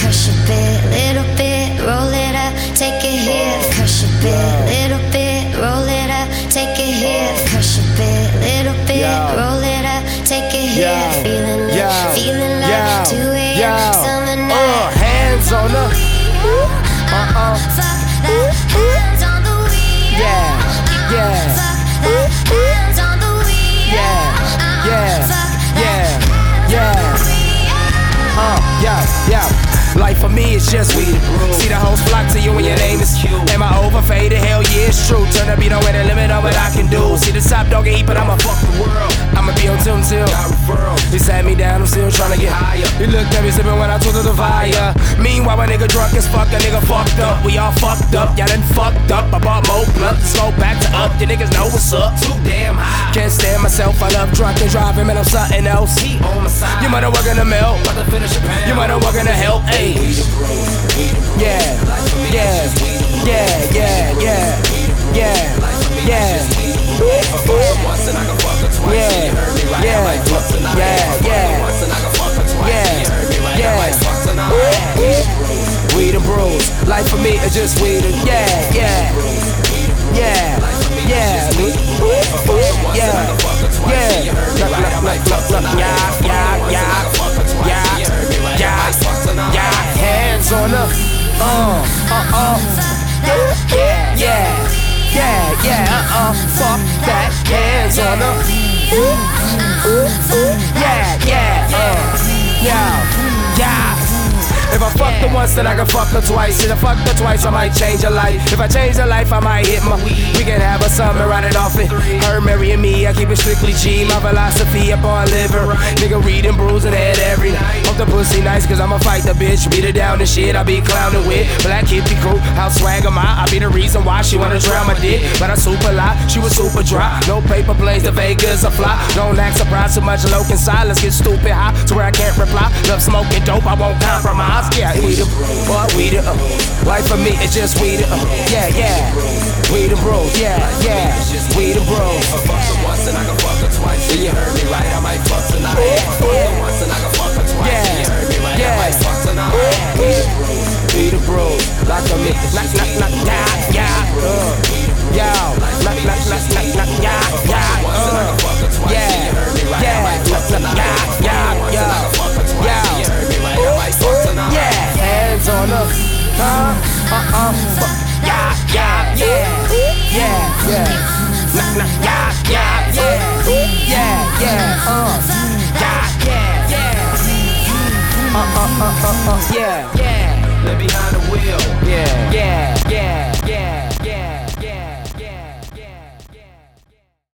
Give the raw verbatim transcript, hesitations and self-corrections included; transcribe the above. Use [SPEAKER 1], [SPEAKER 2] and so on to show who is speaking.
[SPEAKER 1] crush a bit, little bit, roll it up, take it here. Crush a bit, little bit, roll it up, take it here. Crush a bit, little bit, roll it up, take it here. Feeling love, feeling love, two a m summer night.
[SPEAKER 2] Hands on the, uh-uh.
[SPEAKER 1] Fuck that, hands on the wheel.
[SPEAKER 2] Yeah, yeah.
[SPEAKER 1] Fuck that, hands on the wheel.
[SPEAKER 2] Yeah, yeah,
[SPEAKER 1] Fuck
[SPEAKER 2] yeah,
[SPEAKER 1] that,
[SPEAKER 2] yeah. Uh, yeah, yeah. Life for me is just weed. See the hoes flock to you when your name is Q. Am I overfaded? Hell yeah, it's true. Turn the beat on with a limit on what I can do. See the top dog eat, but I'ma fuck the world. I'ma be on tune till he sat me down, I'm still tryna get higher. He looked at me sipping when I told her the fire. Meanwhile, a nigga drunk as fuck, a nigga fucked up. We all fucked up, y'all done fucked up. I bought more blunt, let's go back to up. You niggas know what's up. Too damn high. Can't stand myself, I love drunk and driving, man, I'm something else. He on my side. You might have work in the mill, you might have work in the help, ayy. Yeah, yeah, yeah, yeah, yeah, yeah, yeah, yeah, yeah, yeah, yeah. Weed and brews, life for me is just weed and yeah, yeah, yeah, yeah, yeah, yeah. Look, look, look, look, look, yeah, yeah, yeah, yeah, yeah, yeah. Hands on the, uh, uh, uh, yeah, yeah, yeah, yeah, uh, uh, fuck that. Hands on the, ooh, ooh, ooh, yeah, yeah, uh, yeah, yeah. If I fuck her once, then I can fuck her twice. If I fuck her twice, I might change her life. If I change her life, I might hit my We can have a summer, ride it off it. Her marrying me, I keep it strictly G. My philosophy up on living. Nigga reading, bruising head every night. Hope the pussy nice, cause I'ma fight the bitch. Beat her down and shit, I be clowning with. Black hippie crew, how swag am I? I be the reason why she wanna drown my dick. But I super lie, she was super dry. No paper planes to Vegas, I fly. Don't act surprised, too much low in silence. Get stupid high, to where I can't reply. Love smoking dope, I won't compromise. Yeah, we the, boy, we the, uh, life for me, it's just we the, uh, yeah, yeah, we the bros, yeah, yeah, we the bros. I fuck her once and I can fuck her twice. Yeah, you heard me right, I might fuck tonight. I fuck her once and I can fuck her twice. Yeah, you heard me right, I might fuck tonight. We the bros, we the bros, like a me, knock, knock, knock, yeah, yeah, uh, yo, knock, knock, knock, knock, knock, yeah, yeah, uh, yeah, yeah, knock, knock, yeah, yeah, yeah, yeah. Yeah, hands on the, uh, uh, uh, fuck, yeah, yeah, yeah, yeah, yeah, knock, knock, yeah, yeah, yeah, yeah, yeah, uh, yeah, yeah, yeah, uh, uh, uh, uh, uh, yeah, yeah.